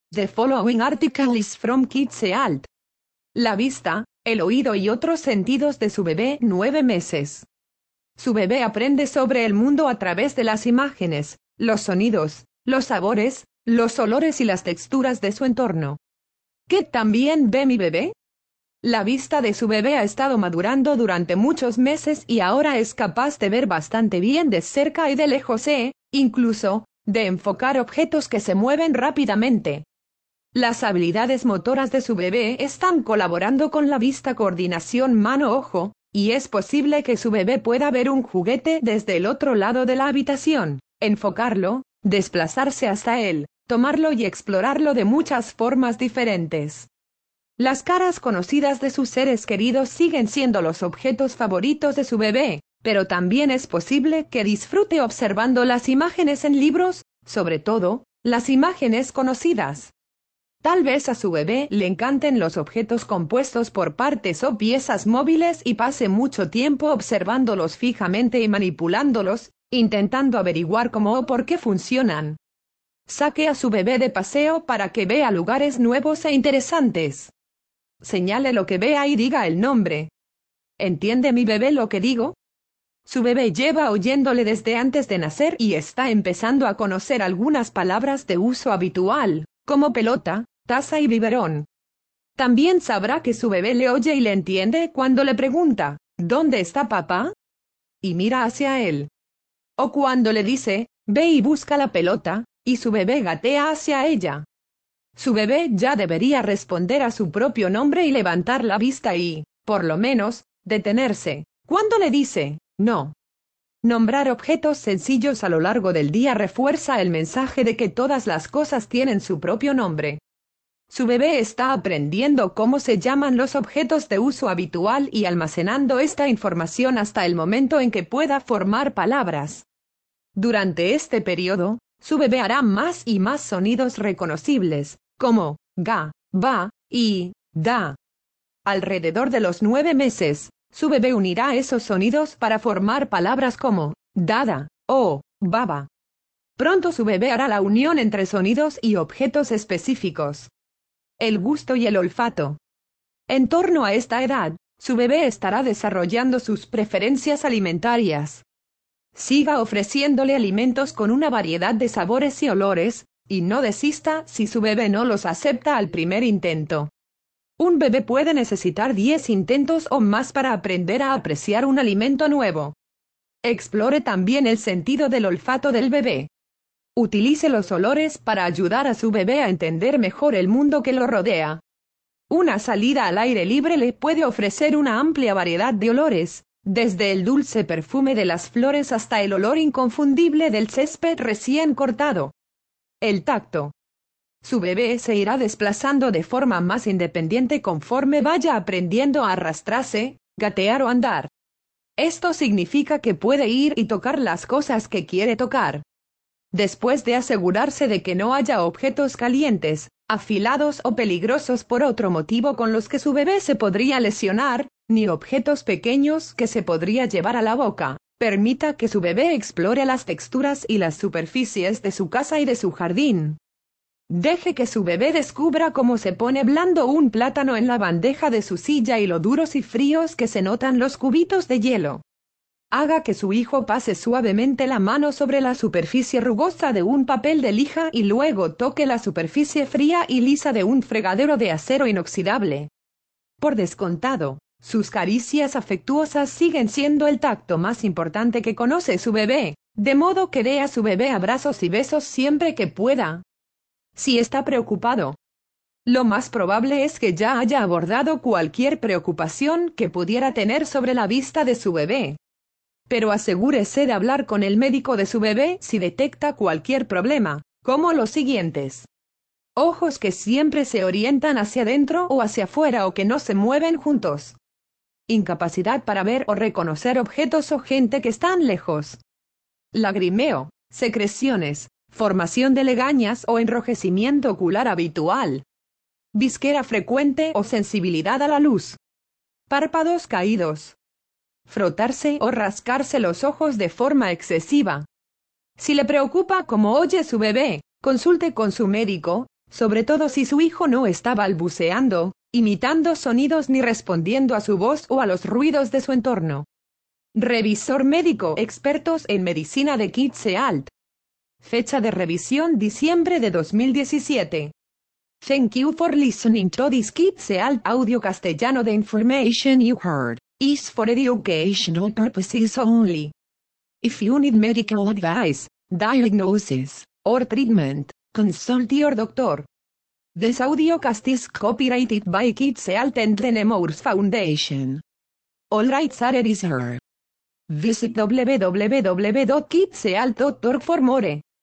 The following article is from Kids Ealt. La vista, el oído y otros sentidos de su bebé 9 meses. Su bebé aprende sobre el mundo a través de las imágenes, los sonidos, los sabores, los olores y las texturas de su entorno. ¿Qué también ve mi bebé? La vista de su bebé ha estado madurando durante muchos meses y ahora es capaz de ver bastante bien de cerca y de lejos incluso, de enfocar objetos que se mueven rápidamente. Las habilidades motoras de su bebé están colaborando con la vista, coordinación mano-ojo, y es posible que su bebé pueda ver un juguete desde el otro lado de la habitación, enfocarlo, desplazarse hasta él, tomarlo y explorarlo de muchas formas diferentes. Las caras conocidas de sus seres queridos siguen siendo los objetos favoritos de su bebé, pero también es posible que disfrute observando las imágenes en libros, sobre todo, las imágenes conocidas. Tal vez a su bebé le encanten los objetos compuestos por partes o piezas móviles y pase mucho tiempo observándolos fijamente y manipulándolos, intentando averiguar cómo o por qué funcionan. Saque a su bebé de paseo para que vea lugares nuevos e interesantes. Señale lo que vea y diga el nombre. ¿Entiende mi bebé lo que digo? Su bebé lleva oyéndole desde antes de nacer y está empezando a conocer algunas palabras de uso habitual, como pelota, taza y biberón. También sabrá que su bebé le oye y le entiende cuando le pregunta, ¿dónde está papá? Y mira hacia él. O cuando le dice, ve y busca la pelota, y su bebé gatea hacia ella. Su bebé ya debería responder a su propio nombre y levantar la vista y, por lo menos, detenerse, cuando le dice, no. Nombrar objetos sencillos a lo largo del día refuerza el mensaje de que todas las cosas tienen su propio nombre. Su bebé está aprendiendo cómo se llaman los objetos de uso habitual y almacenando esta información hasta el momento en que pueda formar palabras. Durante este periodo, su bebé hará más y más sonidos reconocibles, como ga, ba y da. Alrededor de los 9 meses, su bebé unirá esos sonidos para formar palabras como dada o baba. Pronto su bebé hará la unión entre sonidos y objetos específicos. El gusto y el olfato. En torno a esta edad, su bebé estará desarrollando sus preferencias alimentarias. Siga ofreciéndole alimentos con una variedad de sabores y olores, y no desista si su bebé no los acepta al primer intento. Un bebé puede necesitar 10 intentos o más para aprender a apreciar un alimento nuevo. Explore también el sentido del olfato del bebé. Utilice los olores para ayudar a su bebé a entender mejor el mundo que lo rodea. Una salida al aire libre le puede ofrecer una amplia variedad de olores, desde el dulce perfume de las flores hasta el olor inconfundible del césped recién cortado. El tacto. Su bebé se irá desplazando de forma más independiente conforme vaya aprendiendo a arrastrarse, gatear o andar. Esto significa que puede ir y tocar las cosas que quiere tocar. Después de asegurarse de que no haya objetos calientes, afilados o peligrosos por otro motivo con los que su bebé se podría lesionar, ni objetos pequeños que se podría llevar a la boca, permita que su bebé explore las texturas y las superficies de su casa y de su jardín. Deje que su bebé descubra cómo se pone blando un plátano en la bandeja de su silla y lo duros y fríos que se notan los cubitos de hielo. Haga que su hijo pase suavemente la mano sobre la superficie rugosa de un papel de lija y luego toque la superficie fría y lisa de un fregadero de acero inoxidable. Por descontado, sus caricias afectuosas siguen siendo el tacto más importante que conoce su bebé, de modo que dé a su bebé abrazos y besos siempre que pueda. Si está preocupado, lo más probable es que ya haya abordado cualquier preocupación que pudiera tener sobre la vista de su bebé. Pero asegúrese de hablar con el médico de su bebé si detecta cualquier problema, como los siguientes. Ojos que siempre se orientan hacia adentro o hacia afuera o que no se mueven juntos. Incapacidad para ver o reconocer objetos o gente que están lejos. Lagrimeo, secreciones, formación de legañas o enrojecimiento ocular habitual. Visquera frecuente o sensibilidad a la luz. Párpados caídos. Frotarse o rascarse los ojos de forma excesiva. Si le preocupa cómo oye su bebé, consulte con su médico, sobre todo si su hijo no está balbuceando, imitando sonidos ni respondiendo a su voz o a los ruidos de su entorno. Revisor médico, expertos en medicina de KidSeAlt. Fecha de revisión diciembre de 2017. Thank you for listening to this KidSeAlt audio castellano. The information you heard is for educational purposes only. If you need medical advice, diagnosis, or treatment, consult your doctor. This audiocast is copyrighted by KidSeAlt and the Nemours Foundation. All rights are reserved. Visit www.kidsealt.org for more.